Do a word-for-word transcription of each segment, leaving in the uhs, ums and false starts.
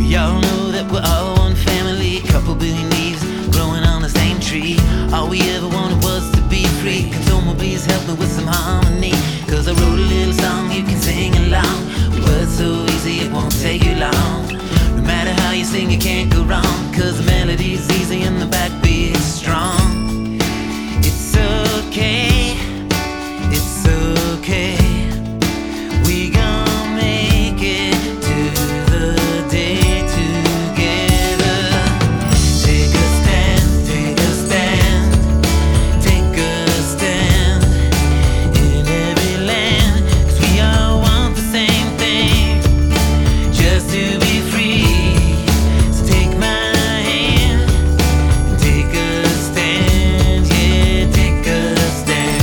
Y'all know that we're all one family, couple billion leaves growing on the same tree. All we ever wanted was to be free. Can someone please help me with some harmony? Cause I wrote a little song you can sing along. Words so easy it won't take you long. No matter how you sing you can't go wrong, cause the melody's easy and the backbeat's strong. It's okay, it's okay. We gon' make it to the day together. Take a stand, take a stand, take a stand in every land. Cause we all want the same thing, just to be free. So take my hand, take a stand, yeah, take a stand.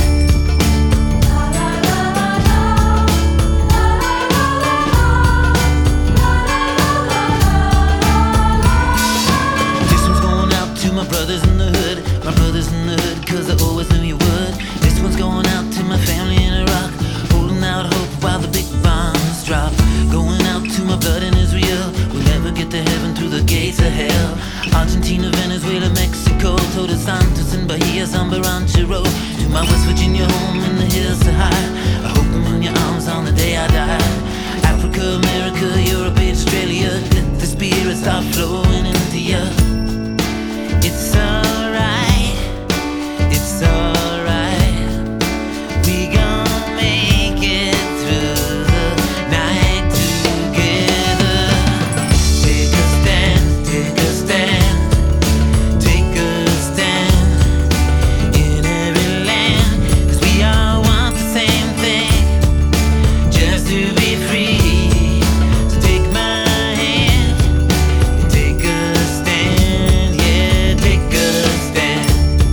This one's going out to my brothers in the hood, my brothers in the hood, cause I always knew you would. This one's going out to my family in Iraq, holding out hope while the big bombs drop. Going out to my blood in Israel, we'll never get to heaven through the gates of hell. Argentina, Venezuela, Mexico, Todos Santos and Bahia, Samba Ranchero. To my West Virginia home in the hills so high, I hope I'm in your arms on the day I die. Africa, America, Europe, Australia, let the spirit start flowing into you. It's alright, it's alright. We gon' make it through the night together. Take a stand, take a stand, take a stand in every land. Cause we all want the same thing, just to be free. So take my hand, take a stand, yeah, take a stand.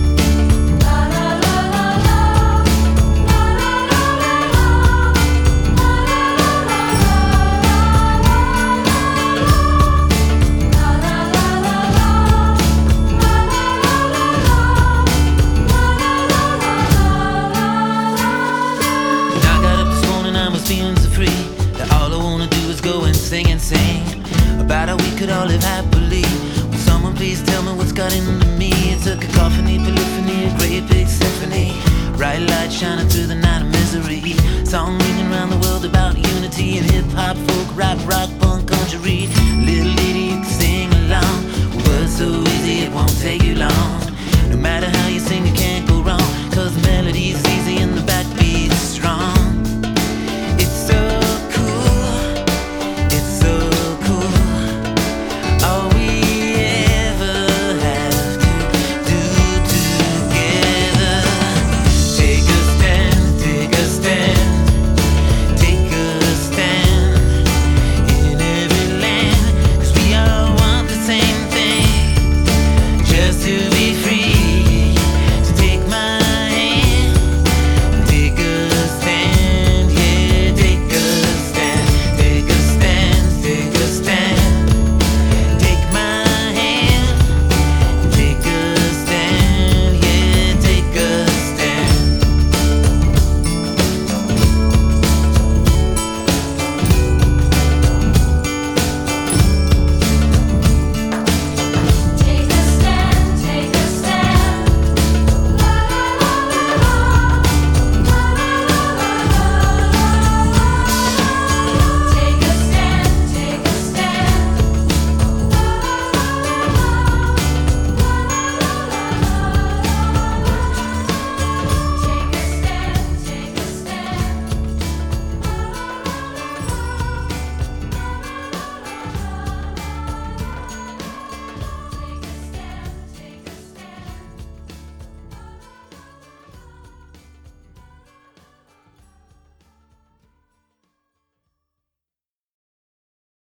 When I got up this morning I was feeling so free that all I wanna do is go and sing and sing about how we could all live happily. Will someone please tell me what's got into me? It's a cacophony, polyphony, a great big symphony. Bright light shining through the night of misery. Song ringing around the world about unity and hip hop, folk, rap, rock, punk, country. Little lady you can sing along. Words so easy it won't take you long. No matter how